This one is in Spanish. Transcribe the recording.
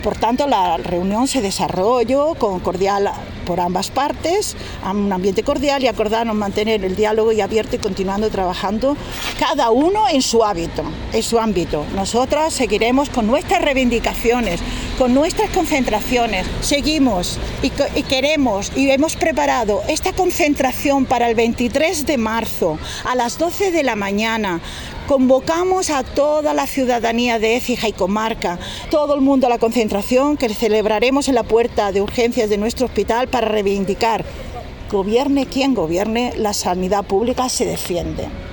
Por tanto, la reunión se desarrolló cordial por ambas partes, a un ambiente cordial, y acordamos mantener el diálogo y abierto y continuando trabajando cada uno en su ámbito. Nosotras seguiremos con nuestras reivindicaciones, con nuestras concentraciones. Seguimos y queremos y hemos preparado esta concentración para el 23 de marzo a las 12 de la mañana. Convocamos a toda la ciudadanía de Écija y comarca, todo el mundo a la concentración que celebraremos en la puerta de urgencias de nuestro hospital para reivindicar, gobierne quien gobierne, la sanidad pública se defiende.